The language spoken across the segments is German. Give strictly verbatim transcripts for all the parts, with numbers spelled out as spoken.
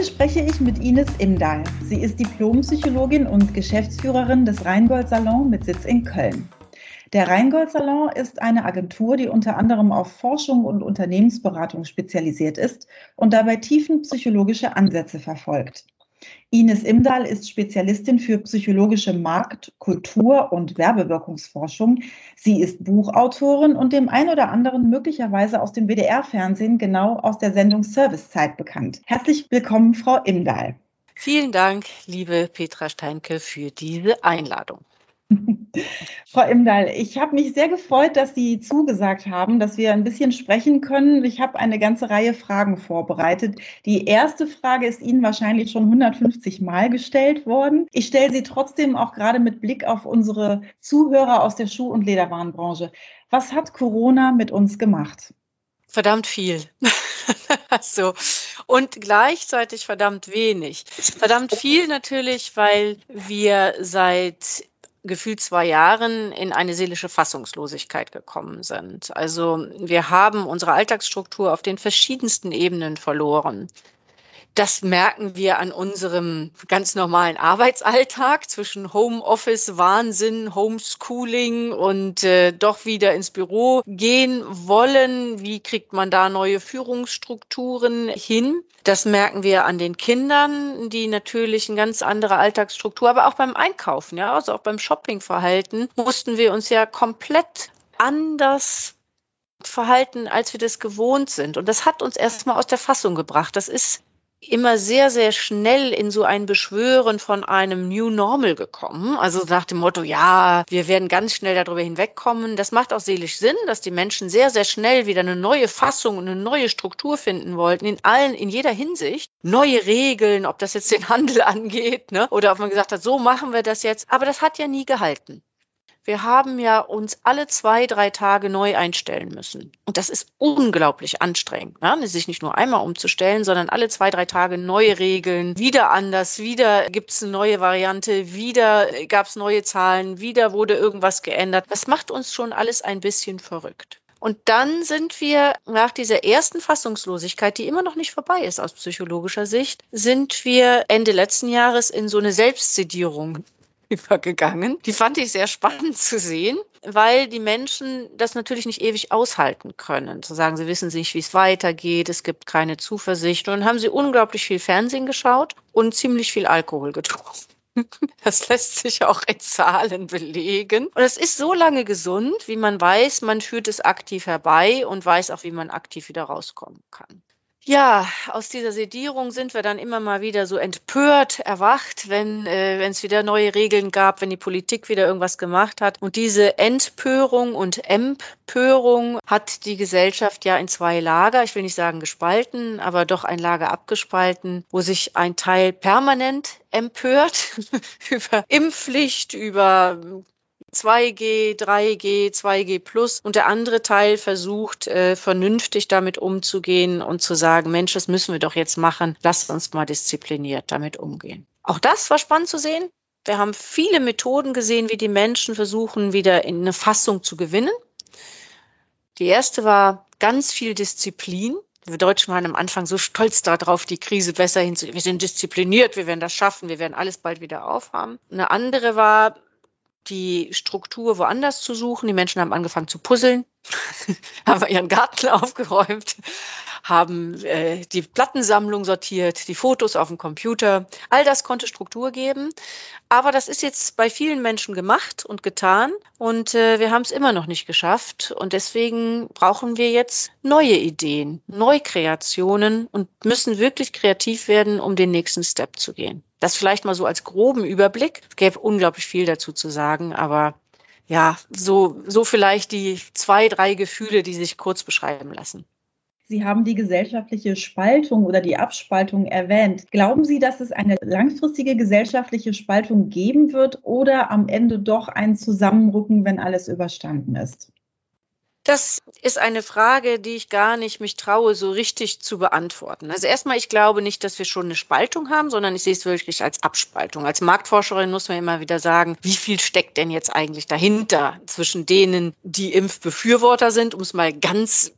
Heute spreche ich mit Ines Imdahl. Sie ist Diplompsychologin und Geschäftsführerin des Rheingold Salon mit Sitz in Köln. Der Rheingold Salon ist eine Agentur, die unter anderem auf Forschung und Unternehmensberatung spezialisiert ist und dabei tiefenpsychologische Ansätze verfolgt. Ines Imdahl ist Spezialistin für psychologische Markt-, Kultur- und Werbewirkungsforschung. Sie ist Buchautorin und dem einen oder anderen möglicherweise aus dem W D R-Fernsehen, genau aus der Sendung Servicezeit bekannt. Herzlich willkommen, Frau Imdahl. Vielen Dank, liebe Petra Steinke, für diese Einladung. Frau Imdahl, ich habe mich sehr gefreut, dass Sie zugesagt haben, dass wir ein bisschen sprechen können. Ich habe eine ganze Reihe Fragen vorbereitet. Die erste Frage ist Ihnen wahrscheinlich schon hundertfünfzig Mal gestellt worden. Ich stelle sie trotzdem auch gerade mit Blick auf unsere Zuhörer aus der Schuh- und Lederwarenbranche. Was hat Corona mit uns gemacht? Verdammt viel. So. Und gleichzeitig verdammt wenig. Verdammt viel natürlich, weil wir seit gefühlt zwei Jahren in eine seelische Fassungslosigkeit gekommen sind. Also wir haben unsere Alltagsstruktur auf den verschiedensten Ebenen verloren. Das merken wir an unserem ganz normalen Arbeitsalltag zwischen Homeoffice, Wahnsinn, Homeschooling und äh, doch wieder ins Büro gehen wollen. Wie kriegt man da neue Führungsstrukturen hin? Das merken wir an den Kindern, die natürlich eine ganz andere Alltagsstruktur, aber auch beim Einkaufen, ja, also auch beim Shoppingverhalten mussten wir uns ja komplett anders verhalten, als wir das gewohnt sind. Und das hat uns erstmal aus der Fassung gebracht. Das ist immer sehr, sehr schnell in so ein Beschwören von einem New Normal gekommen. Also nach dem Motto, ja, wir werden ganz schnell darüber hinwegkommen. Das macht auch seelisch Sinn, dass die Menschen sehr, sehr schnell wieder eine neue Fassung und eine neue Struktur finden wollten, in allen, in jeder Hinsicht. Neue Regeln, ob das jetzt den Handel angeht, ne? Oder ob man gesagt hat, so machen wir das jetzt. Aber das hat ja nie gehalten. Wir haben ja uns alle zwei, drei Tage neu einstellen müssen. Und das ist unglaublich anstrengend, ne? Sich nicht nur einmal umzustellen, sondern alle zwei, drei Tage neue Regeln, wieder anders, wieder gibt's eine neue Variante, wieder gab's neue Zahlen, wieder wurde irgendwas geändert. Das macht uns schon alles ein bisschen verrückt. Und dann sind wir nach dieser ersten Fassungslosigkeit, die immer noch nicht vorbei ist aus psychologischer Sicht, sind wir Ende letzten Jahres in so eine Selbstsedierung übergegangen. Die fand ich sehr spannend zu sehen, weil die Menschen das natürlich nicht ewig aushalten können. Zu sagen, sie wissen nicht, wie es weitergeht, es gibt keine Zuversicht. Und dann haben sie unglaublich viel Fernsehen geschaut und ziemlich viel Alkohol getrunken. Das lässt sich auch in Zahlen belegen. Und es ist so lange gesund, wie man weiß, man führt es aktiv herbei und weiß auch, wie man aktiv wieder rauskommen kann. Ja, aus dieser Sedierung sind wir dann immer mal wieder so empört erwacht, wenn äh, wenn es wieder neue Regeln gab, wenn die Politik wieder irgendwas gemacht hat. Und diese Empörung und Empörung hat die Gesellschaft ja in zwei Lager, ich will nicht sagen gespalten, aber doch ein Lager abgespalten, wo sich ein Teil permanent empört über Impfpflicht, über zwei G, drei G, zwei G plus und der andere Teil versucht, äh, vernünftig damit umzugehen und zu sagen, Mensch, das müssen wir doch jetzt machen, lasst uns mal diszipliniert damit umgehen. Auch das war spannend zu sehen. Wir haben viele Methoden gesehen, wie die Menschen versuchen, wieder in eine Fassung zu gewinnen. Die erste war ganz viel Disziplin. Wir Deutschen waren am Anfang so stolz darauf, die Krise besser hinzukriegen. Wir sind diszipliniert, wir werden das schaffen, wir werden alles bald wieder aufhaben. Eine andere war, die Struktur woanders zu suchen. Die Menschen haben angefangen zu puzzeln, haben ihren Garten aufgeräumt, haben äh, die Plattensammlung sortiert, die Fotos auf dem Computer. All das konnte Struktur geben. Aber das ist jetzt bei vielen Menschen gemacht und getan und äh, wir haben es immer noch nicht geschafft. Und deswegen brauchen wir jetzt neue Ideen, Neukreationen und müssen wirklich kreativ werden, um den nächsten Step zu gehen. Das vielleicht mal so als groben Überblick. Es gäbe unglaublich viel dazu zu sagen, aber ja, so, so vielleicht die zwei, drei Gefühle, die sich kurz beschreiben lassen. Sie haben die gesellschaftliche Spaltung oder die Abspaltung erwähnt. Glauben Sie, dass es eine langfristige gesellschaftliche Spaltung geben wird oder am Ende doch ein Zusammenrücken, wenn alles überstanden ist? Das ist eine Frage, die ich gar nicht mich traue, so richtig zu beantworten. Also erstmal, ich glaube nicht, dass wir schon eine Spaltung haben, sondern ich sehe es wirklich als Abspaltung. Als Marktforscherin muss man immer wieder sagen, wie viel steckt denn jetzt eigentlich dahinter zwischen denen, die Impfbefürworter sind, um es mal ganz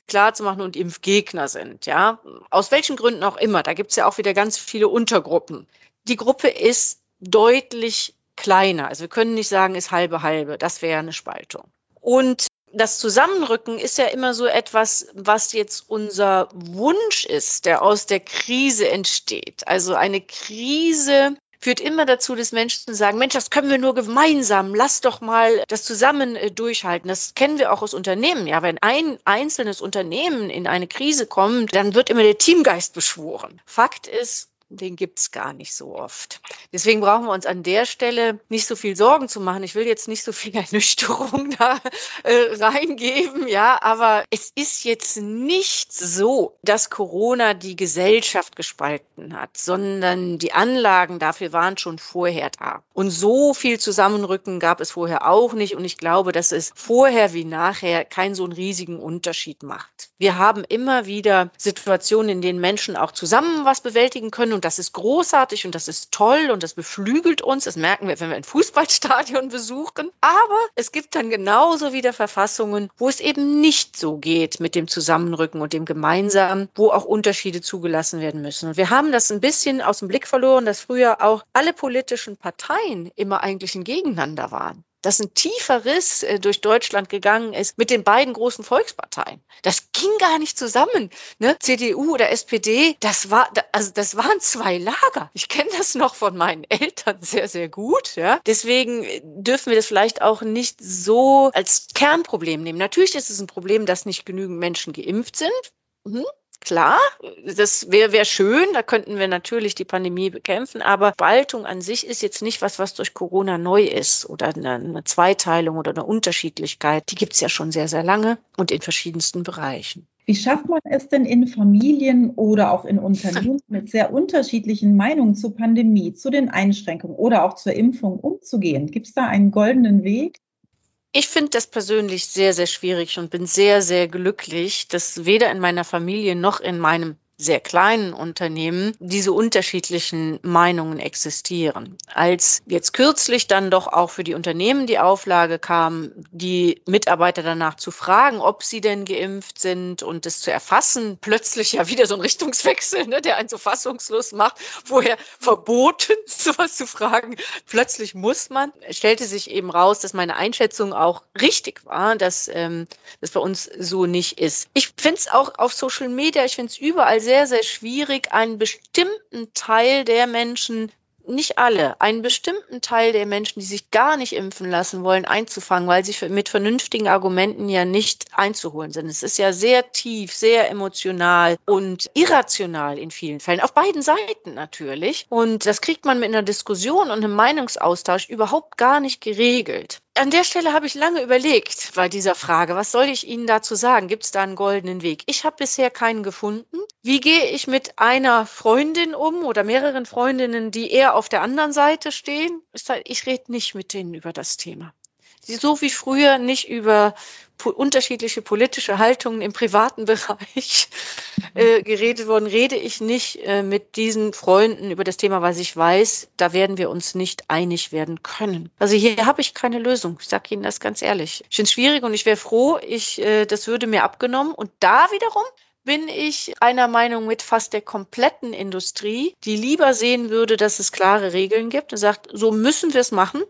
klarzumachen und Impfgegner sind, ja. Aus welchen Gründen auch immer. Da gibt es ja auch wieder ganz viele Untergruppen. Die Gruppe ist deutlich kleiner. Also wir können nicht sagen, ist halbe halbe. Das wäre eine Spaltung. Und das Zusammenrücken ist ja immer so etwas, was jetzt unser Wunsch ist, der aus der Krise entsteht. Also eine Krise führt immer dazu, dass Menschen sagen, Mensch, das können wir nur gemeinsam, lass doch mal das zusammen äh, durchhalten. Das kennen wir auch aus Unternehmen. Ja, wenn ein einzelnes Unternehmen in eine Krise kommt, dann wird immer der Teamgeist beschworen. Fakt ist, den gibt's gar nicht so oft. Deswegen brauchen wir uns an der Stelle nicht so viel Sorgen zu machen. Ich will jetzt nicht so viel Ernüchterung da äh, reingeben, ja, aber es ist jetzt nicht so, dass Corona die Gesellschaft gespalten hat, sondern die Anlagen dafür waren schon vorher da. Und so viel Zusammenrücken gab es vorher auch nicht. Und ich glaube, dass es vorher wie nachher keinen so einen riesigen Unterschied macht. Wir haben immer wieder Situationen, in denen Menschen auch zusammen was bewältigen können. Und das ist großartig und das ist toll und das beflügelt uns. Das merken wir, wenn wir ein Fußballstadion besuchen. Aber es gibt dann genauso wieder Verfassungen, wo es eben nicht so geht mit dem Zusammenrücken und dem Gemeinsamen, wo auch Unterschiede zugelassen werden müssen. Und wir haben das ein bisschen aus dem Blick verloren, dass früher auch alle politischen Parteien immer eigentlich ein Gegeneinander waren. Dass ein tiefer Riss äh, durch Deutschland gegangen ist mit den beiden großen Volksparteien. Das ging gar nicht zusammen. Ne? C D U oder S P D, das war, also das waren zwei Lager. Ich kenne das noch von meinen Eltern sehr, sehr gut. Ja? Deswegen dürfen wir das vielleicht auch nicht so als Kernproblem nehmen. Natürlich ist es ein Problem, dass nicht genügend Menschen geimpft sind. Mhm. Klar, das wäre wär schön, da könnten wir natürlich die Pandemie bekämpfen, aber Spaltung an sich ist jetzt nicht was, was durch Corona neu ist oder eine, eine Zweiteilung oder eine Unterschiedlichkeit. Die gibt es ja schon sehr, sehr lange und in verschiedensten Bereichen. Wie schafft man es denn in Familien oder auch in Unternehmen mit sehr unterschiedlichen Meinungen zur Pandemie, zu den Einschränkungen oder auch zur Impfung umzugehen? Gibt es da einen goldenen Weg? Ich finde das persönlich sehr, sehr schwierig und bin sehr, sehr glücklich, dass weder in meiner Familie noch in meinem sehr kleinen Unternehmen diese unterschiedlichen Meinungen existieren. Als jetzt kürzlich dann doch auch für die Unternehmen die Auflage kam, die Mitarbeiter danach zu fragen, ob sie denn geimpft sind und es zu erfassen, plötzlich ja wieder so ein Richtungswechsel, ne, der einen so fassungslos macht, vorher verboten, sowas zu fragen. Plötzlich muss man. Es stellte sich eben raus, dass meine Einschätzung auch richtig war, dass ähm, das bei uns so nicht ist. Ich finde es auch auf Social Media, ich finde es überall sehr, sehr schwierig, einen bestimmten Teil der Menschen, nicht alle, einen bestimmten Teil der Menschen, die sich gar nicht impfen lassen wollen, einzufangen, weil sie mit vernünftigen Argumenten ja nicht einzuholen sind. Es ist ja sehr tief, sehr emotional und irrational in vielen Fällen, auf beiden Seiten natürlich. Und das kriegt man mit einer Diskussion und einem Meinungsaustausch überhaupt gar nicht geregelt. An der Stelle habe ich lange überlegt bei dieser Frage, was soll ich Ihnen dazu sagen? Gibt es da einen goldenen Weg? Ich habe bisher keinen gefunden. Wie gehe ich mit einer Freundin um oder mehreren Freundinnen, die eher auf der anderen Seite stehen? Ich rede nicht mit denen über das Thema. So wie früher nicht über po- unterschiedliche politische Haltungen im privaten Bereich äh, geredet worden, rede ich nicht äh, mit diesen Freunden über das Thema, weil ich weiß, da werden wir uns nicht einig werden können. Also hier habe ich keine Lösung. Ich sage Ihnen das ganz ehrlich. Ich finde es schwierig und ich wäre froh, ich, äh, das würde mir abgenommen. Und da wiederum bin ich einer Meinung mit fast der kompletten Industrie, die lieber sehen würde, dass es klare Regeln gibt und sagt, so müssen wir es machen.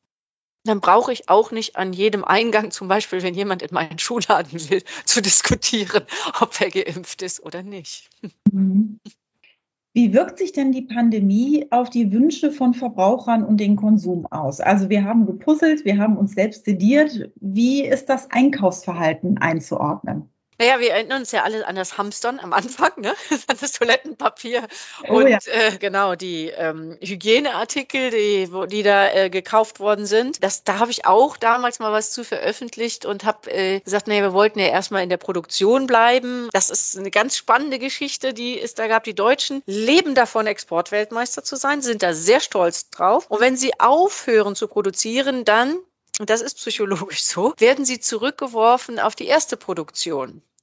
Dann brauche ich auch nicht an jedem Eingang, zum Beispiel, wenn jemand in meinen Schuhladen will, zu diskutieren, ob er geimpft ist oder nicht. Wie wirkt sich denn die Pandemie auf die Wünsche von Verbrauchern und den Konsum aus? Also wir haben gepuzzelt, wir haben uns selbst sediert. Wie ist das Einkaufsverhalten einzuordnen? Naja, wir erinnern uns ja alle an das Hamstern am Anfang, ne? An das Toilettenpapier Oh und ja. äh, genau die ähm, Hygieneartikel, die, wo, die da äh, gekauft worden sind. Das, da habe ich auch damals mal was zu veröffentlicht und habe äh, gesagt, nee, wir wollten ja erstmal in der Produktion bleiben. Das ist eine ganz spannende Geschichte, die es da gab. Die Deutschen leben davon, Exportweltmeister zu sein, sind da sehr stolz drauf. Und wenn sie aufhören zu produzieren, dann, und das ist psychologisch so, werden sie zurückgeworfen auf die erste Produktion.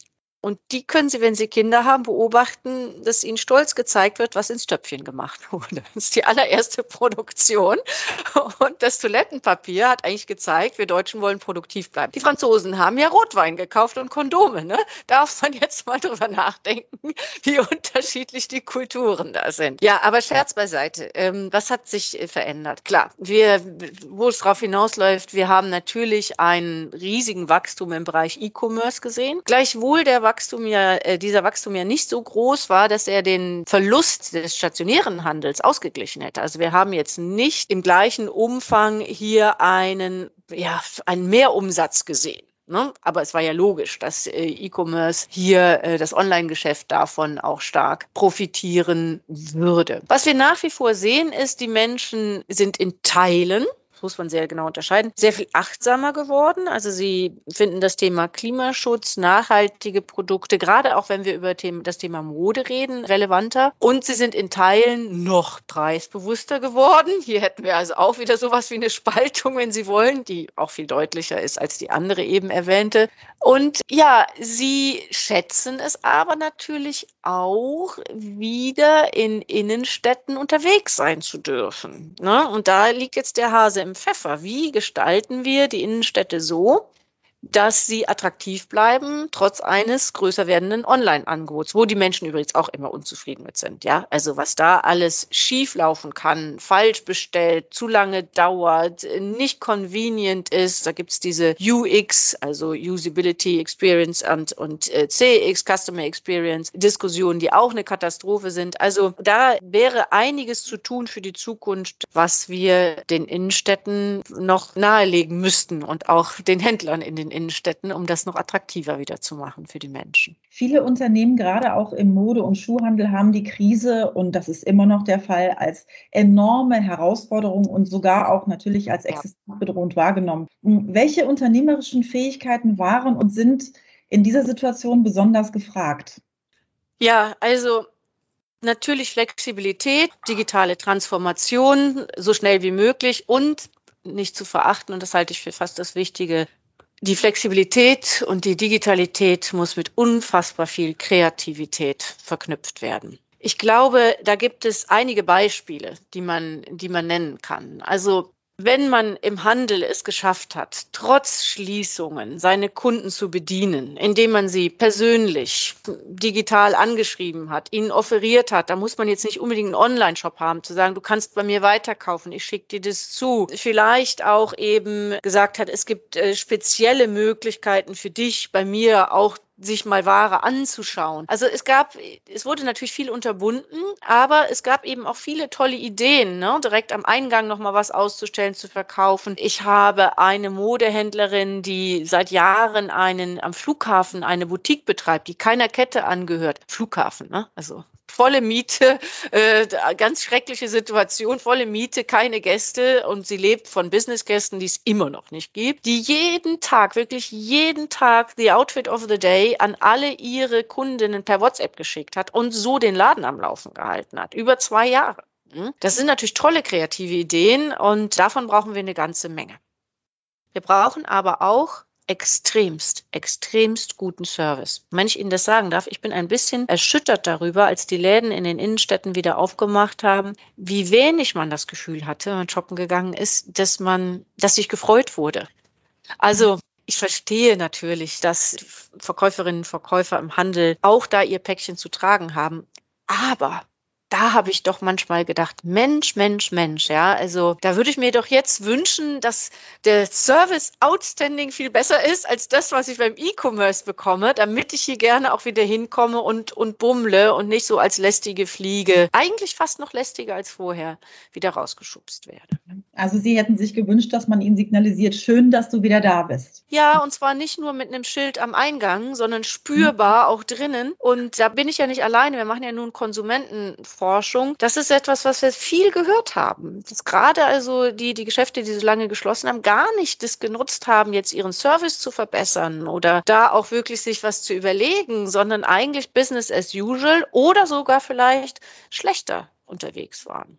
Und die können Sie, wenn Sie Kinder haben, beobachten, dass ihnen stolz gezeigt wird, was ins Töpfchen gemacht wurde. Das ist die allererste Produktion. Und das Toilettenpapier hat eigentlich gezeigt, wir Deutschen wollen produktiv bleiben. Die Franzosen haben ja Rotwein gekauft und Kondome. Ne? Darf man jetzt mal drüber nachdenken, wie unterschiedlich die Kulturen da sind. Ja, aber Scherz beiseite. Ähm, was hat sich äh, verändert? Klar, wir, wo es darauf hinausläuft, wir haben natürlich einen riesigen Wachstum im Bereich E-Commerce gesehen. Gleichwohl der Wachstum ja, äh, dieser Wachstum ja nicht so groß war, dass er den Verlust des stationären Handels ausgeglichen hätte. Also wir haben jetzt nicht im gleichen Umfang hier einen, ja, einen Mehrumsatz gesehen. Ne? Aber es war ja logisch, dass äh, E-Commerce hier äh, das Online-Geschäft davon auch stark profitieren würde. Was wir nach wie vor sehen, ist, die Menschen sind in Teilen, das muss man sehr genau unterscheiden, sehr viel achtsamer geworden. Also sie finden das Thema Klimaschutz, nachhaltige Produkte, gerade auch wenn wir über das Thema Mode reden, relevanter. Und sie sind in Teilen noch preisbewusster geworden. Hier hätten wir also auch wieder sowas wie eine Spaltung, wenn Sie wollen, die auch viel deutlicher ist als die andere eben erwähnte. Und ja, sie schätzen es aber natürlich auch, wieder in Innenstädten unterwegs sein zu dürfen. Ne? Und da liegt jetzt der Hase im Pfeffer. Wie gestalten wir die Innenstädte so, dass sie attraktiv bleiben, trotz eines größer werdenden Online-Angebots, wo die Menschen übrigens auch immer unzufrieden mit sind. Ja, also was da alles schief laufen kann, falsch bestellt, zu lange dauert, nicht convenient ist. Da gibt's diese U X, also Usability Experience und, und äh, C X, Customer Experience, Diskussionen, die auch eine Katastrophe sind. Also da wäre einiges zu tun für die Zukunft, was wir den Innenstädten noch nahelegen müssten und auch den Händlern in den Innenstädten, um das noch attraktiver wieder zu machen für die Menschen. Viele Unternehmen, gerade auch im Mode- und Schuhhandel, haben die Krise, und das ist immer noch der Fall, als enorme Herausforderung und sogar auch natürlich als existenzbedrohend wahrgenommen. Welche unternehmerischen Fähigkeiten waren und sind in dieser Situation besonders gefragt? Ja, also natürlich Flexibilität, digitale Transformation, so schnell wie möglich und nicht zu verachten, und das halte ich für fast das Wichtige, die Flexibilität und die Digitalität muss mit unfassbar viel Kreativität verknüpft werden. Ich glaube, da gibt es einige Beispiele, die man, die man nennen kann. Also wenn man im Handel es geschafft hat, trotz Schließungen seine Kunden zu bedienen, indem man sie persönlich digital angeschrieben hat, ihnen offeriert hat, da muss man jetzt nicht unbedingt einen Online-Shop haben, zu sagen, du kannst bei mir weiterkaufen, ich schicke dir das zu. Vielleicht auch eben gesagt hat, es gibt äh, spezielle Möglichkeiten für dich, bei mir auch sich mal Ware anzuschauen. Also es gab, es wurde natürlich viel unterbunden, aber es gab eben auch viele tolle Ideen, ne? Direkt am Eingang noch mal was auszustellen, zu verkaufen. Ich habe eine Modehändlerin, die seit Jahren einen am Flughafen eine Boutique betreibt, die keiner Kette angehört. Flughafen, ne? Also volle Miete, äh, ganz schreckliche Situation, volle Miete, keine Gäste, und sie lebt von Businessgästen, die es immer noch nicht gibt, die jeden Tag, wirklich jeden Tag the Outfit of the Day an alle ihre Kundinnen per WhatsApp geschickt hat und so den Laden am Laufen gehalten hat, über zwei Jahre. Das sind natürlich tolle kreative Ideen und davon brauchen wir eine ganze Menge. Wir brauchen aber auch extremst, extremst guten Service. Wenn ich Ihnen das sagen darf, ich bin ein bisschen erschüttert darüber, als die Läden in den Innenstädten wieder aufgemacht haben, wie wenig man das Gefühl hatte, wenn man shoppen gegangen ist, dass man, dass sich gefreut wurde. Also ich verstehe natürlich, dass Verkäuferinnen und Verkäufer im Handel auch da ihr Päckchen zu tragen haben, aber da habe ich doch manchmal gedacht, Mensch, Mensch, Mensch, ja, also da würde ich mir doch jetzt wünschen, dass der Service outstanding viel besser ist als das, was ich beim E-Commerce bekomme, damit ich hier gerne auch wieder hinkomme und, und bummle und nicht so als lästige Fliege, eigentlich fast noch lästiger als vorher, wieder rausgeschubst werde. Also Sie hätten sich gewünscht, dass man Ihnen signalisiert, schön, dass du wieder da bist. Ja, und zwar nicht nur mit einem Schild am Eingang, sondern spürbar auch drinnen. Und da bin ich ja nicht alleine. Wir machen ja nun Konsumentenforschung. Das ist etwas, was wir viel gehört haben. Dass gerade also die, die Geschäfte, die so lange geschlossen haben, gar nicht das genutzt haben, jetzt ihren Service zu verbessern oder da auch wirklich sich was zu überlegen, sondern eigentlich Business as usual oder sogar vielleicht schlechter unterwegs waren.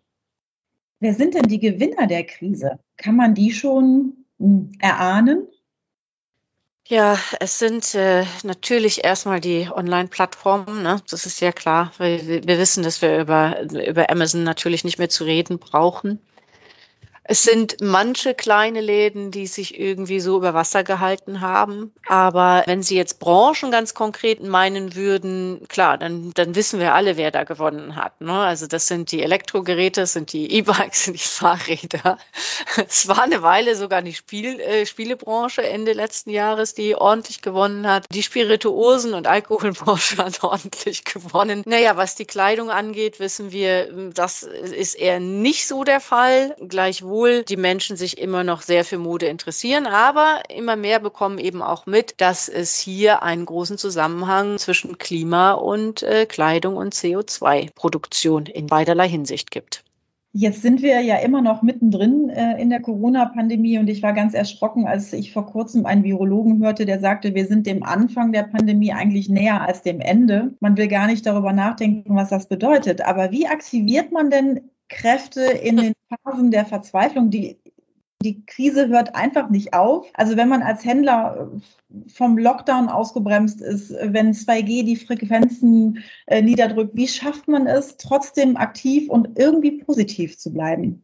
Wer sind denn die Gewinner der Krise? Kann man die schon hm, erahnen? Ja, es sind äh, natürlich erstmal die Online-Plattformen, ne? Das ist ja klar. Wir, wir wir wissen, dass wir über, über Amazon natürlich nicht mehr zu reden brauchen. Es sind manche kleine Läden, die sich irgendwie so über Wasser gehalten haben. Aber wenn Sie jetzt Branchen ganz konkret meinen würden, klar, dann, dann wissen wir alle, wer da gewonnen hat, ne? Also das sind die Elektrogeräte, das sind die E-Bikes, sind die Fahrräder. Es war eine Weile sogar die Spiel, äh, Spielebranche Ende letzten Jahres, die ordentlich gewonnen hat. Die Spirituosen- und Alkoholbranche hat ordentlich gewonnen. Naja, was die Kleidung angeht, wissen wir, das ist eher nicht so der Fall. Gleichwohl die Menschen sich immer noch sehr für Mode interessieren, aber immer mehr bekommen eben auch mit, dass es hier einen großen Zusammenhang zwischen Klima und äh, Kleidung und C O zwei Produktion in beiderlei Hinsicht gibt. Jetzt sind wir ja immer noch mittendrin äh, in der Corona-Pandemie und ich war ganz erschrocken, als ich vor kurzem einen Virologen hörte, der sagte, wir sind dem Anfang der Pandemie eigentlich näher als dem Ende. Man will gar nicht darüber nachdenken, was das bedeutet. Aber wie aktiviert man denn Kräfte in den Phasen der Verzweiflung? Die, die Krise hört einfach nicht auf. Also wenn man als Händler vom Lockdown ausgebremst ist, wenn zwei G die Frequenzen äh, niederdrückt, wie schafft man es, trotzdem aktiv und irgendwie positiv zu bleiben?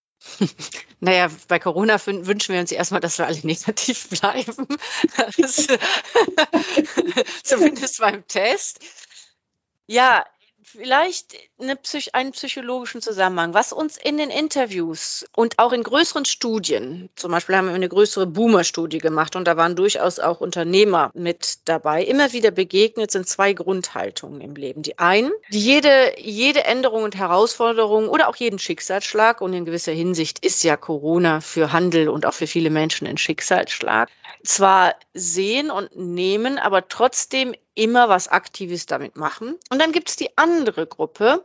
Naja, bei Corona wün- wünschen wir uns erstmal, dass wir alle negativ bleiben. Das, zumindest beim Test. Ja, vielleicht eine Psych einen psychologischen Zusammenhang, was uns in den Interviews und auch in größeren Studien, zum Beispiel haben wir eine größere Boomer-Studie gemacht und da waren durchaus auch Unternehmer mit dabei, immer wieder begegnet sind zwei Grundhaltungen im Leben. Die einen, die jede, jede Änderung und Herausforderung oder auch jeden Schicksalsschlag, und in gewisser Hinsicht ist ja Corona für Handel und auch für viele Menschen ein Schicksalsschlag, zwar sehen und nehmen, aber trotzdem immer was Aktives damit machen. Und dann gibt es die andere Gruppe,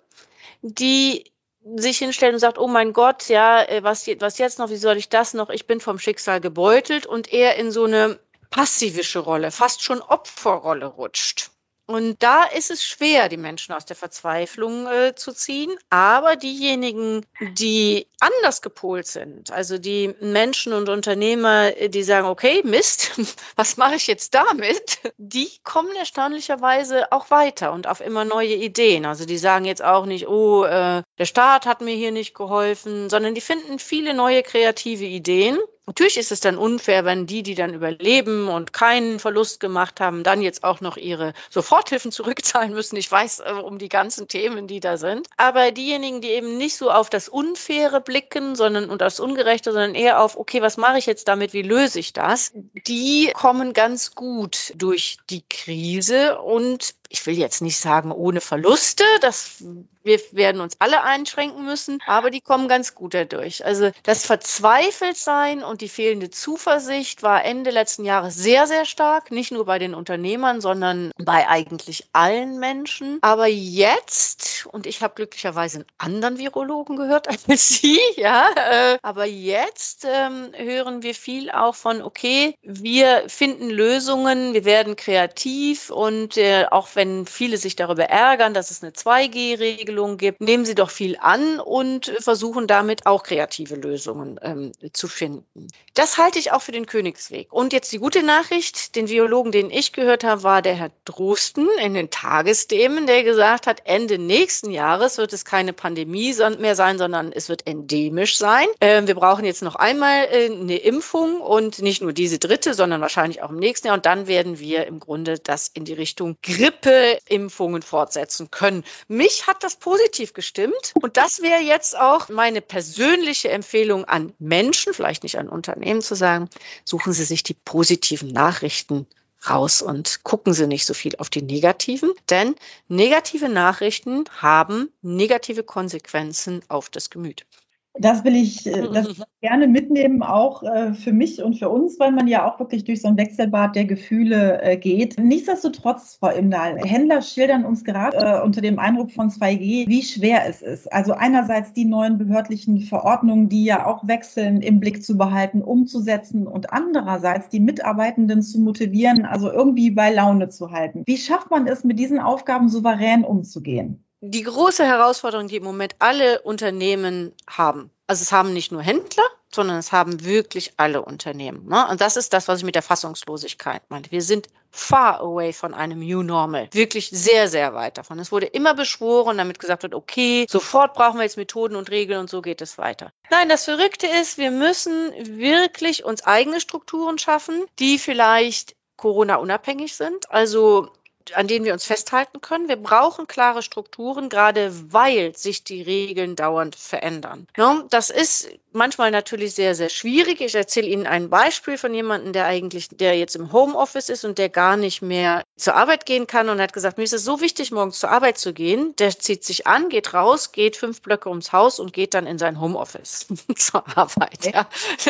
die sich hinstellt und sagt, oh mein Gott, ja, äh, was, je- was jetzt noch, wie soll ich das noch? Ich bin vom Schicksal gebeutelt und eher in so eine passivische Rolle, fast schon Opferrolle rutscht. Und da ist es schwer, die Menschen aus der Verzweiflung äh, zu ziehen. Aber diejenigen, die anders gepolt sind, also die Menschen und Unternehmer, äh, die sagen, okay, Mist, was mache ich jetzt damit? Die kommen erstaunlicherweise auch weiter und auf immer neue Ideen. Also die sagen jetzt auch nicht, oh, äh, der Staat hat mir hier nicht geholfen, sondern die finden viele neue kreative Ideen. Natürlich ist es dann unfair, wenn die, die dann überleben und keinen Verlust gemacht haben, dann jetzt auch noch ihre Soforthilfen zurückzahlen müssen. Ich weiß äh, um die ganzen Themen, die da sind. Aber diejenigen, die eben nicht so auf das Unfaire blicken, sondern und das Ungerechte, sondern eher auf, okay, was mache ich jetzt damit, wie löse ich das, die kommen ganz gut durch die Krise und ich will jetzt nicht sagen ohne Verluste, das wir werden uns alle einschränken müssen, aber die kommen ganz gut dadurch. Also das Verzweifeltsein und die fehlende Zuversicht war Ende letzten Jahres sehr, sehr stark, nicht nur bei den Unternehmern, sondern bei eigentlich allen Menschen. Aber jetzt, und ich habe glücklicherweise einen anderen Virologen gehört als Sie, ja, äh, aber jetzt ähm, hören wir viel auch von, okay, wir finden Lösungen, wir werden kreativ und äh, auch wenn viele sich darüber ärgern, dass es eine zwei G Regelung gibt, nehmen Sie doch viel an und versuchen damit auch kreative Lösungen ähm, zu finden. Das halte ich auch für den Königsweg. Und jetzt die gute Nachricht, den Virologen, den ich gehört habe, war der Herr Drosten in den Tagesthemen, der gesagt hat, Ende nächsten Jahres wird es keine Pandemie mehr sein, sondern es wird endemisch sein. Ähm, wir brauchen jetzt noch einmal äh, eine Impfung und nicht nur diese dritte, sondern wahrscheinlich auch im nächsten Jahr. Und dann werden wir im Grunde das in die Richtung Grippeimpfungen fortsetzen können. Mich hat das positiv gestimmt und das wäre jetzt auch meine persönliche Empfehlung an Menschen, vielleicht nicht an Unternehmen, zu sagen, suchen Sie sich die positiven Nachrichten raus und gucken Sie nicht so viel auf die negativen, denn negative Nachrichten haben negative Konsequenzen auf das Gemüt. Das will ich äh, das gerne mitnehmen, auch äh, für mich und für uns, weil man ja auch wirklich durch so ein Wechselbad der Gefühle äh, geht. Nichtsdestotrotz, Frau Imdahl, Händler schildern uns gerade äh, unter dem Eindruck von zwei G, wie schwer es ist. Also einerseits die neuen behördlichen Verordnungen, die ja auch wechseln, im Blick zu behalten, umzusetzen und andererseits die Mitarbeitenden zu motivieren, also irgendwie bei Laune zu halten. Wie schafft man es, mit diesen Aufgaben souverän umzugehen? Die große Herausforderung, die im Moment alle Unternehmen haben, also es haben nicht nur Händler, sondern es haben wirklich alle Unternehmen. Ne? Und das ist das, was ich mit der Fassungslosigkeit meine. Wir sind far away von einem New Normal. Wirklich sehr, sehr weit davon. Es wurde immer beschworen, damit gesagt wird, okay, sofort brauchen wir jetzt Methoden und Regeln und so geht es weiter. Nein, das Verrückte ist, wir müssen wirklich uns eigene Strukturen schaffen, die vielleicht Corona-unabhängig sind, also an denen wir uns festhalten können. Wir brauchen klare Strukturen, gerade weil sich die Regeln dauernd verändern. Ja, das ist manchmal natürlich sehr, sehr schwierig. Ich erzähle Ihnen ein Beispiel von jemandem, der eigentlich, der jetzt im Homeoffice ist und der gar nicht mehr zur Arbeit gehen kann und hat gesagt, mir ist es so wichtig, morgens zur Arbeit zu gehen. Der zieht sich an, geht raus, geht fünf Blöcke ums Haus und geht dann in sein Homeoffice zur Arbeit. Ja.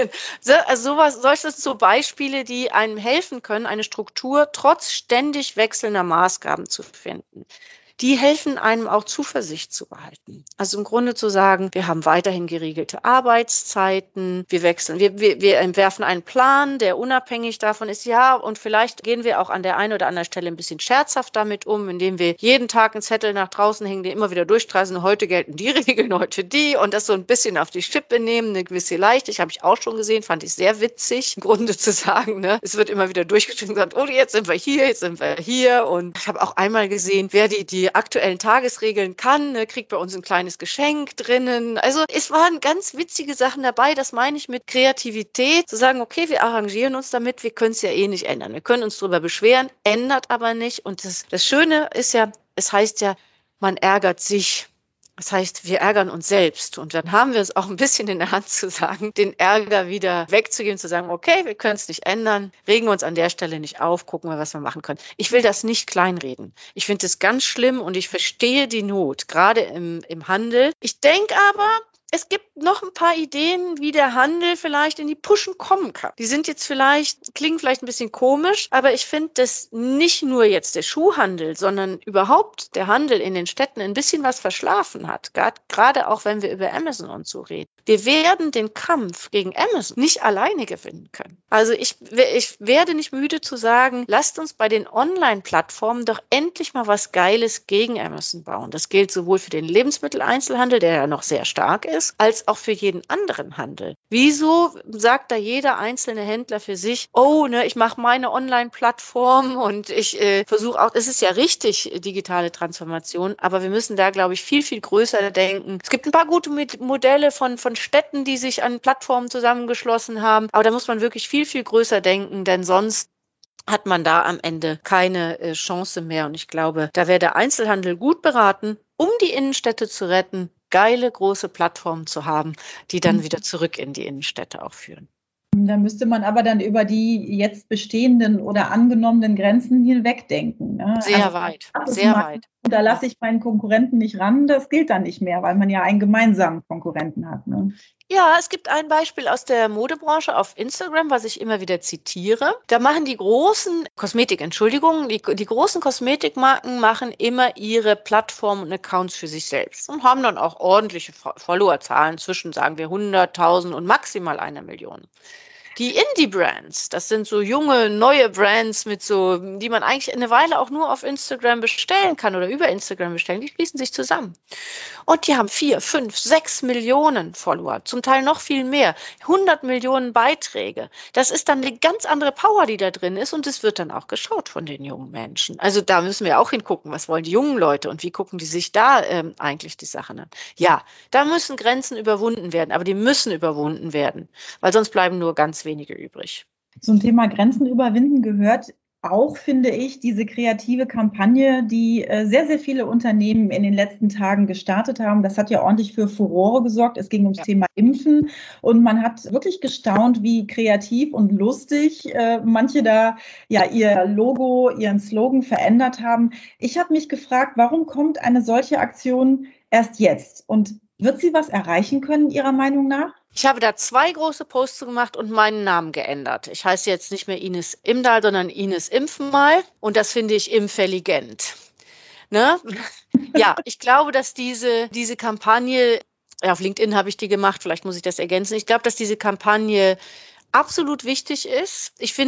Also sowas, solche sind so Beispiele, die einem helfen können, eine Struktur trotz ständig wechselnder Maßgaben zu finden. Die helfen einem auch Zuversicht zu behalten. Also im Grunde zu sagen, wir haben weiterhin geregelte Arbeitszeiten, wir wechseln, wir, wir, wir entwerfen einen Plan, der unabhängig davon ist, ja, und vielleicht gehen wir auch an der einen oder anderen Stelle ein bisschen scherzhaft damit um, indem wir jeden Tag einen Zettel nach draußen hängen, den immer wieder durchtreisen, heute gelten die Regeln, heute die, und das so ein bisschen auf die Schippe nehmen, eine gewisse Leichtigkeit, habe ich auch schon gesehen, fand ich sehr witzig, im Grunde zu sagen, ne, es wird immer wieder durchgeschrieben und gesagt, oh, jetzt sind wir hier, jetzt sind wir hier, und ich habe auch einmal gesehen, wer die, die die aktuellen Tagesregeln kann, ne, kriegt bei uns ein kleines Geschenk drinnen. Also es waren ganz witzige Sachen dabei, das meine ich mit Kreativität, zu sagen, okay, wir arrangieren uns damit, wir können es ja eh nicht ändern. Wir können uns darüber beschweren, ändert aber nicht. Und das, das Schöne ist ja, es heißt ja, man ärgert sich. Das heißt, wir ärgern uns selbst, und dann haben wir es auch ein bisschen in der Hand zu sagen, den Ärger wieder wegzugeben, zu sagen, okay, wir können es nicht ändern, regen wir uns an der Stelle nicht auf, gucken wir, was wir machen können. Ich will das nicht kleinreden. Ich finde es ganz schlimm und ich verstehe die Not, gerade im, im Handel. Ich denke aber, es gibt noch ein paar Ideen, wie der Handel vielleicht in die Puschen kommen kann. Die sind jetzt vielleicht, klingen vielleicht ein bisschen komisch, aber ich finde, dass nicht nur jetzt der Schuhhandel, sondern überhaupt der Handel in den Städten ein bisschen was verschlafen hat. Gerade auch, wenn wir über Amazon und so reden. Wir werden den Kampf gegen Amazon nicht alleine gewinnen können. Also ich, ich werde nicht müde zu sagen, lasst uns bei den Online-Plattformen doch endlich mal was Geiles gegen Amazon bauen. Das gilt sowohl für den Lebensmitteleinzelhandel, der ja noch sehr stark ist, als auch für jeden anderen Handel. Wieso sagt da jeder einzelne Händler für sich, oh, ne, ich mache meine Online-Plattform und ich äh, versuche auch, es ist ja richtig, digitale Transformation, aber wir müssen da, glaube ich, viel, viel größer denken. Es gibt ein paar gute Modelle von, von Städten, die sich an Plattformen zusammengeschlossen haben, aber da muss man wirklich viel, viel größer denken, denn sonst hat man da am Ende keine äh, Chance mehr. Und ich glaube, da wäre der Einzelhandel gut beraten, um die Innenstädte zu retten, geile, große Plattformen zu haben, die dann wieder zurück in die Innenstädte auch führen. Da müsste man aber dann über die jetzt bestehenden oder angenommenen Grenzen hinwegdenken. Ne? Sehr also, weit, sehr mal, weit. Da lasse ich meinen Konkurrenten nicht ran, das gilt dann nicht mehr, weil man ja einen gemeinsamen Konkurrenten hat. Ne? Ja, es gibt ein Beispiel aus der Modebranche auf Instagram, was ich immer wieder zitiere. Da machen die großen Kosmetik, Entschuldigung, die, die großen Kosmetikmarken machen immer ihre Plattformen und Accounts für sich selbst und haben dann auch ordentliche Followerzahlen zwischen, sagen wir, hunderttausend und maximal einer Million. Die Indie-Brands, das sind so junge, neue Brands, mit so, die man eigentlich eine Weile auch nur auf Instagram bestellen kann oder über Instagram bestellen, die schließen sich zusammen. Und die haben vier, fünf, sechs Millionen Follower, zum Teil noch viel mehr, hundert Millionen Beiträge. Das ist dann eine ganz andere Power, die da drin ist, und es wird dann auch geschaut von den jungen Menschen. Also da müssen wir auch hingucken, was wollen die jungen Leute und wie gucken die sich da ähm, eigentlich die Sachen an. Ja, da müssen Grenzen überwunden werden, aber die müssen überwunden werden, weil sonst bleiben nur ganz wenige übrig. Zum Thema Grenzen überwinden gehört auch, finde ich, diese kreative Kampagne, die äh, sehr, sehr viele Unternehmen in den letzten Tagen gestartet haben. Das hat ja ordentlich für Furore gesorgt. Es ging ums ja. Thema Impfen, und man hat wirklich gestaunt, wie kreativ und lustig äh, manche da ja ihr Logo, ihren Slogan verändert haben. Ich habe mich gefragt, warum kommt eine solche Aktion erst jetzt? Und wird sie was erreichen können, Ihrer Meinung nach? Ich habe da zwei große Posts gemacht und meinen Namen geändert. Ich heiße jetzt nicht mehr Ines Imdahl, sondern Ines Impfenmal. Und das finde ich impfelligent. Ne? Ja, ich glaube, dass diese, diese Kampagne, ja, auf LinkedIn habe ich die gemacht, vielleicht muss ich das ergänzen. Ich glaube, dass diese Kampagne absolut wichtig ist. Ich finde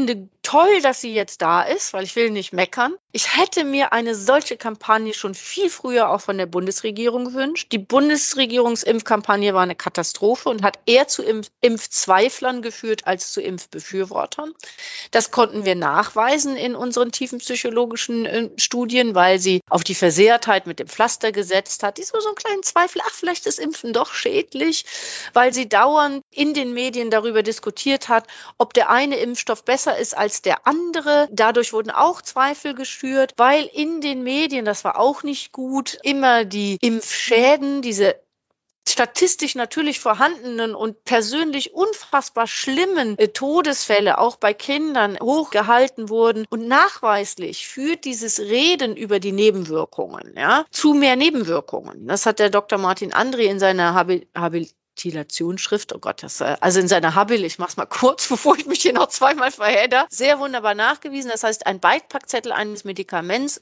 toll, dass sie jetzt da ist, weil ich will nicht meckern. Ich hätte mir eine solche Kampagne schon viel früher auch von der Bundesregierung gewünscht. Die Bundesregierungsimpfkampagne war eine Katastrophe und hat eher zu Impf- Impfzweiflern geführt als zu Impfbefürwortern. Das konnten wir nachweisen in unseren tiefenpsychologischen äh, Studien, weil sie auf die Versehrtheit mit dem Pflaster gesetzt hat. Die so so einen kleinen Zweifel, ach, vielleicht ist Impfen doch schädlich, weil sie dauernd in den Medien darüber diskutiert hat, ob der eine Impfstoff besser ist als der andere. Dadurch wurden auch Zweifel geschürt, weil in den Medien, das war auch nicht gut, immer die Impfschäden, diese statistisch natürlich vorhandenen und persönlich unfassbar schlimmen äh, Todesfälle auch bei Kindern hochgehalten wurden. Und nachweislich führt dieses Reden über die Nebenwirkungen, ja, zu mehr Nebenwirkungen. Das hat der Doktor Martin Andri in seiner Habil Habilitationsschrift, oh Gott, das, äh, also in seiner Habil, ich mach's mal kurz, bevor ich mich hier noch zweimal verhedder, sehr wunderbar nachgewiesen. Das heißt, ein Beipackzettel eines Medikaments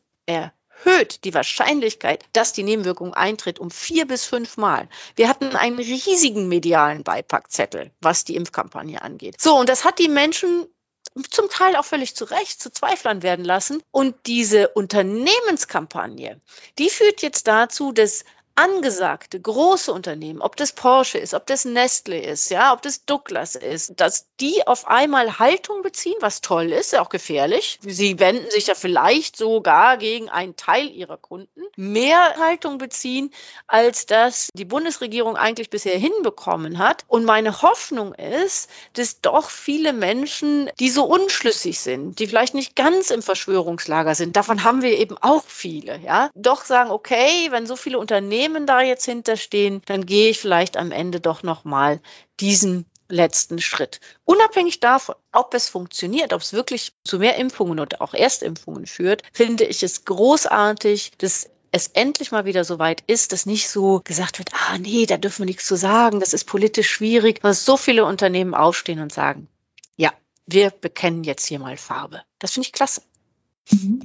erhöht die Wahrscheinlichkeit, dass die Nebenwirkung eintritt, um vier bis fünf Mal. Wir hatten einen riesigen medialen Beipackzettel, was die Impfkampagne angeht. So, und das hat die Menschen zum Teil auch völlig zu Recht zu Zweiflern werden lassen. Und diese Unternehmenskampagne, die führt jetzt dazu, dass angesagte große Unternehmen, ob das Porsche ist, ob das Nestle ist, ja, ob das Douglas ist, dass die auf einmal Haltung beziehen, was toll ist, ja auch gefährlich. Sie wenden sich ja vielleicht sogar gegen einen Teil ihrer Kunden, mehr Haltung beziehen, als das die Bundesregierung eigentlich bisher hinbekommen hat. Und meine Hoffnung ist, dass doch viele Menschen, die so unschlüssig sind, die vielleicht nicht ganz im Verschwörungslager sind, davon haben wir eben auch viele, ja, doch sagen, okay, wenn so viele Unternehmen da jetzt hinterstehen, dann gehe ich vielleicht am Ende doch nochmal diesen letzten Schritt. Unabhängig davon, ob es funktioniert, ob es wirklich zu mehr Impfungen oder auch Erstimpfungen führt, finde ich es großartig, dass es endlich mal wieder so weit ist, dass nicht so gesagt wird, ah nee, da dürfen wir nichts zu sagen, das ist politisch schwierig, dass so viele Unternehmen aufstehen und sagen, ja, wir bekennen jetzt hier mal Farbe. Das finde ich klasse. Mhm.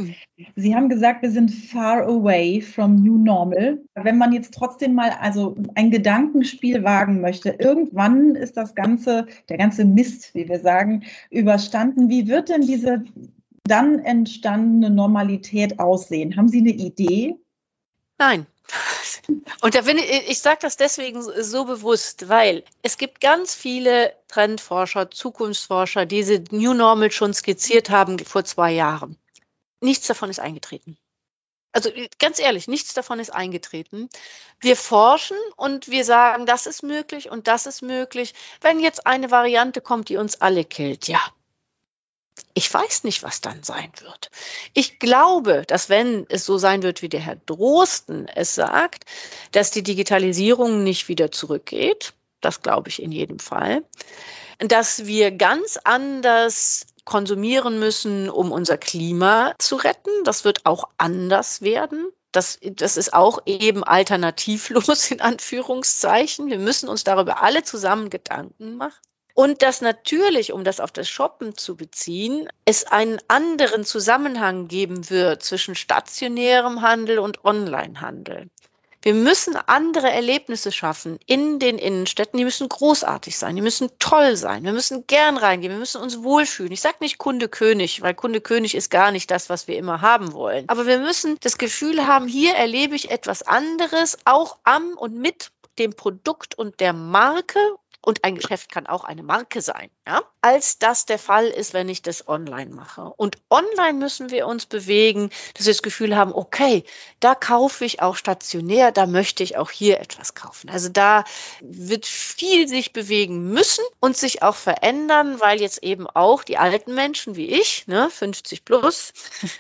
Sie haben gesagt, wir sind far away from new normal. Wenn man jetzt trotzdem mal also ein Gedankenspiel wagen möchte, irgendwann ist das Ganze, der ganze Mist, wie wir sagen, überstanden. Wie wird denn diese dann entstandene Normalität aussehen? Haben Sie eine Idee? Nein. Und da bin ich, ich sage das deswegen so bewusst, weil es gibt ganz viele Trendforscher, Zukunftsforscher, die diese New Normal schon skizziert haben vor zwei Jahren. Nichts davon ist eingetreten. Also ganz ehrlich, nichts davon ist eingetreten. Wir forschen und wir sagen, das ist möglich und das ist möglich. Wenn jetzt eine Variante kommt, die uns alle killt, ja. Ich weiß nicht, was dann sein wird. Ich glaube, dass wenn es so sein wird, wie der Herr Drosten es sagt, dass die Digitalisierung nicht wieder zurückgeht, das glaube ich in jedem Fall, dass wir ganz anders konsumieren müssen, um unser Klima zu retten. Das wird auch anders werden. Das, das ist auch eben alternativlos in Anführungszeichen. Wir müssen uns darüber alle zusammen Gedanken machen. Und dass natürlich, um das auf das Shoppen zu beziehen, es einen anderen Zusammenhang geben wird zwischen stationärem Handel und Onlinehandel. Wir müssen andere Erlebnisse schaffen in den Innenstädten. Die müssen großartig sein, die müssen toll sein. Wir müssen gern reingehen, wir müssen uns wohlfühlen. Ich sage nicht Kunde König, weil Kunde König ist gar nicht das, was wir immer haben wollen. Aber wir müssen das Gefühl haben, hier erlebe ich etwas anderes, auch am und mit dem Produkt und der Marke. Und ein Geschäft kann auch eine Marke sein, ja, als das der Fall ist, wenn ich das online mache. Und online müssen wir uns bewegen, dass wir das Gefühl haben, okay, da kaufe ich auch stationär, da möchte ich auch hier etwas kaufen. Also da wird viel sich bewegen müssen und sich auch verändern, weil jetzt eben auch die alten Menschen wie ich, ne, fünfzig plus,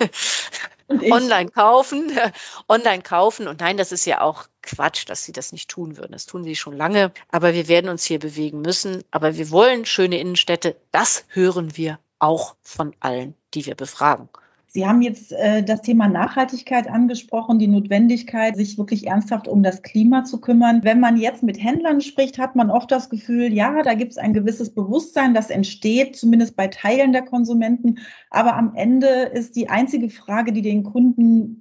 online kaufen, äh, online kaufen. Und nein, das ist ja auch Quatsch, dass sie das nicht tun würden. Das tun sie schon lange. Aber wir werden uns hier bewegen müssen. Aber wir wollen schöne Innenstädte. Das hören wir auch von allen, die wir befragen. Sie haben jetzt äh, das Thema Nachhaltigkeit angesprochen, die Notwendigkeit, sich wirklich ernsthaft um das Klima zu kümmern. Wenn man jetzt mit Händlern spricht, hat man oft das Gefühl, ja, da gibt es ein gewisses Bewusstsein, das entsteht, zumindest bei Teilen der Konsumenten. Aber am Ende ist die einzige Frage, die den Kunden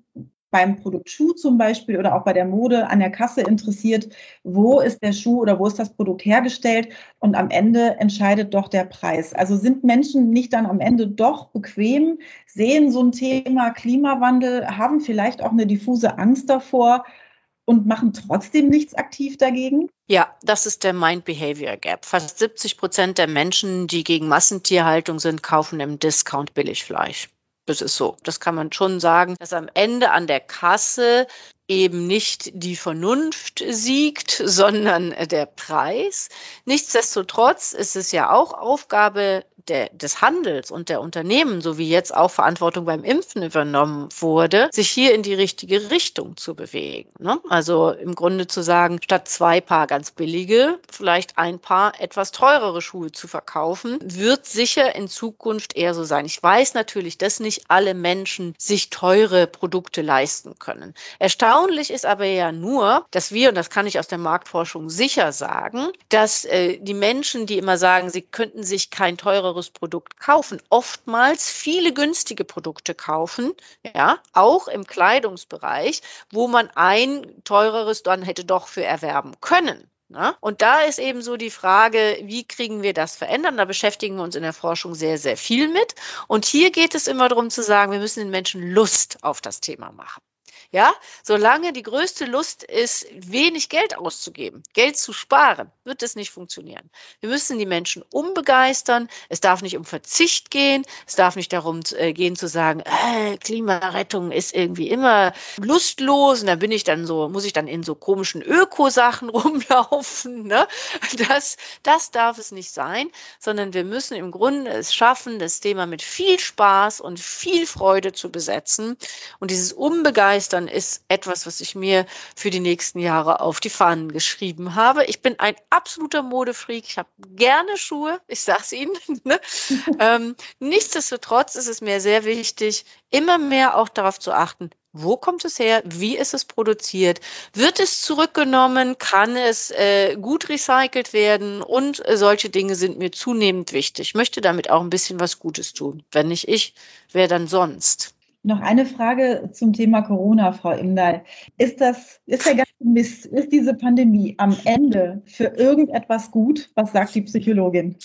beim Produkt Schuh zum Beispiel oder auch bei der Mode an der Kasse interessiert, wo ist der Schuh oder wo ist das Produkt hergestellt, und am Ende entscheidet doch der Preis. Also sind Menschen nicht dann am Ende doch bequem, sehen so ein Thema Klimawandel, haben vielleicht auch eine diffuse Angst davor und machen trotzdem nichts aktiv dagegen? Ja, das ist der Mind-Behavior-Gap. Fast siebzig Prozent der Menschen, die gegen Massentierhaltung sind, kaufen im Discount Billigfleisch. Das ist so. Das kann man schon sagen, dass am Ende an der Kasse eben nicht die Vernunft siegt, sondern der Preis. Nichtsdestotrotz ist es ja auch Aufgabe der, des Handels und der Unternehmen, so wie jetzt auch Verantwortung beim Impfen übernommen wurde, sich hier in die richtige Richtung zu bewegen. Ne? Also im Grunde zu sagen, statt zwei Paar ganz billige, vielleicht ein Paar etwas teurere Schuhe zu verkaufen, wird sicher in Zukunft eher so sein. Ich weiß natürlich, dass nicht alle Menschen sich teure Produkte leisten können. Erstaunlich Erstaunlich ist aber ja nur, dass wir, und das kann ich aus der Marktforschung sicher sagen, dass äh, die Menschen, die immer sagen, sie könnten sich kein teureres Produkt kaufen, oftmals viele günstige Produkte kaufen, ja, auch im Kleidungsbereich, wo man ein teureres dann hätte doch für erwerben können. Na? Und da ist eben so die Frage, wie kriegen wir das verändert? Da beschäftigen wir uns in der Forschung sehr, sehr viel mit. Und hier geht es immer darum zu sagen, wir müssen den Menschen Lust auf das Thema machen. Ja, solange die größte Lust ist, wenig Geld auszugeben, Geld zu sparen, wird es nicht funktionieren. Wir müssen die Menschen umbegeistern. Es darf nicht um Verzicht gehen. Es darf nicht darum äh, gehen zu sagen, äh, Klimarettung ist irgendwie immer lustlos und dann bin ich dann so, muss ich dann in so komischen Ökosachen rumlaufen. Ne? Das, das darf es nicht sein, sondern wir müssen im Grunde es schaffen, das Thema mit viel Spaß und viel Freude zu besetzen. Und dieses Umbegeistern ist etwas, was ich mir für die nächsten Jahre auf die Fahnen geschrieben habe. Ich bin ein absoluter Modefreak. Ich habe gerne Schuhe. Ich sage es Ihnen. Ne? ähm, nichtsdestotrotz ist es mir sehr wichtig, immer mehr auch darauf zu achten, wo kommt es her? Wie ist es produziert? Wird es zurückgenommen? Kann es äh, gut recycelt werden? Und äh, solche Dinge sind mir zunehmend wichtig. Ich möchte damit auch ein bisschen was Gutes tun. Wenn nicht ich, wer dann sonst? Noch eine Frage zum Thema Corona, Frau Imdahl. Ist das, ist der ganze Mist, ist diese Pandemie am Ende für irgendetwas gut? Was sagt die Psychologin?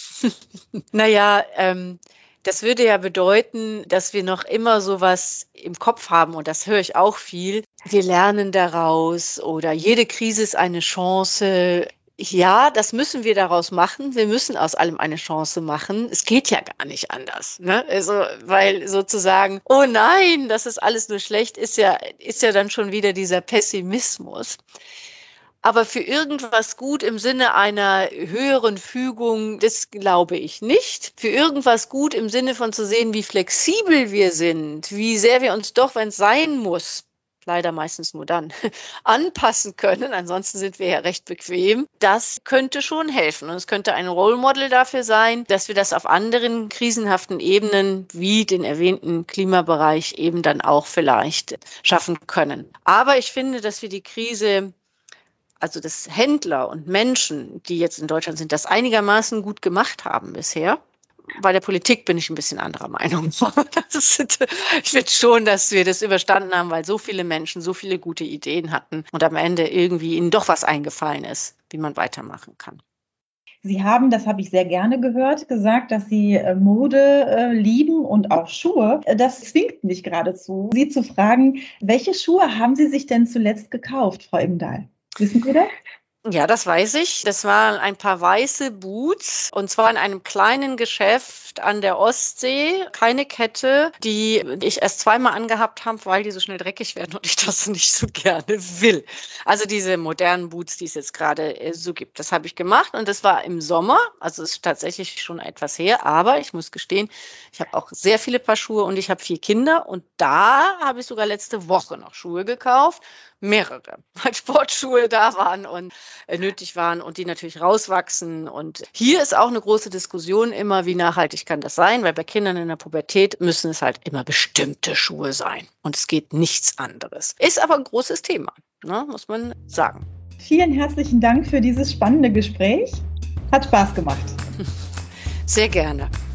Naja, ähm, das würde ja bedeuten, dass wir noch immer sowas im Kopf haben, und das höre ich auch viel. Wir lernen daraus oder jede Krise ist eine Chance. Ja, das müssen wir daraus machen. Wir müssen aus allem eine Chance machen. Es geht ja gar nicht anders, ne? Also, weil sozusagen, oh nein, das ist alles nur schlecht, ist ja, ist ja dann schon wieder dieser Pessimismus. Aber für irgendwas gut im Sinne einer höheren Fügung, das glaube ich nicht. Für irgendwas gut im Sinne von zu sehen, wie flexibel wir sind, wie sehr wir uns doch, wenn es sein muss, leider meistens nur dann, anpassen können. Ansonsten sind wir ja recht bequem. Das könnte schon helfen. Und es könnte ein Role Model dafür sein, dass wir das auf anderen krisenhaften Ebenen, wie den erwähnten Klimabereich, eben dann auch vielleicht schaffen können. Aber ich finde, dass wir die Krise, also dass Händler und Menschen, die jetzt in Deutschland sind, das einigermaßen gut gemacht haben bisher. Bei der Politik bin ich ein bisschen anderer Meinung. Das ist, ich finde schon, dass wir das überstanden haben, weil so viele Menschen so viele gute Ideen hatten und am Ende irgendwie ihnen doch was eingefallen ist, wie man weitermachen kann. Sie haben, das habe ich sehr gerne gehört, gesagt, dass Sie Mode äh, lieben und auch Schuhe. Das zwingt mich geradezu, Sie zu fragen, welche Schuhe haben Sie sich denn zuletzt gekauft, Frau Imdahl? Wissen Sie das? Ja, das weiß ich. Das waren ein paar weiße Boots, und zwar in einem kleinen Geschäft an der Ostsee. Keine Kette, die ich erst zweimal angehabt habe, weil die so schnell dreckig werden und ich das nicht so gerne will. Also diese modernen Boots, die es jetzt gerade äh, so gibt, das habe ich gemacht, und das war im Sommer. Also es ist tatsächlich schon etwas her, aber ich muss gestehen, ich habe auch sehr viele Paar Schuhe und ich habe vier Kinder, und da habe ich sogar letzte Woche noch Schuhe gekauft. Mehrere, weil Sportschuhe da waren und äh, nötig waren und die natürlich rauswachsen. Und hier ist auch eine große Diskussion immer, wie nachhaltig kann das sein, weil bei Kindern in der Pubertät müssen es halt immer bestimmte Schuhe sein und es geht nichts anderes. Ist aber ein großes Thema, ne, muss man sagen. Vielen herzlichen Dank für dieses spannende Gespräch. Hat Spaß gemacht. Sehr gerne.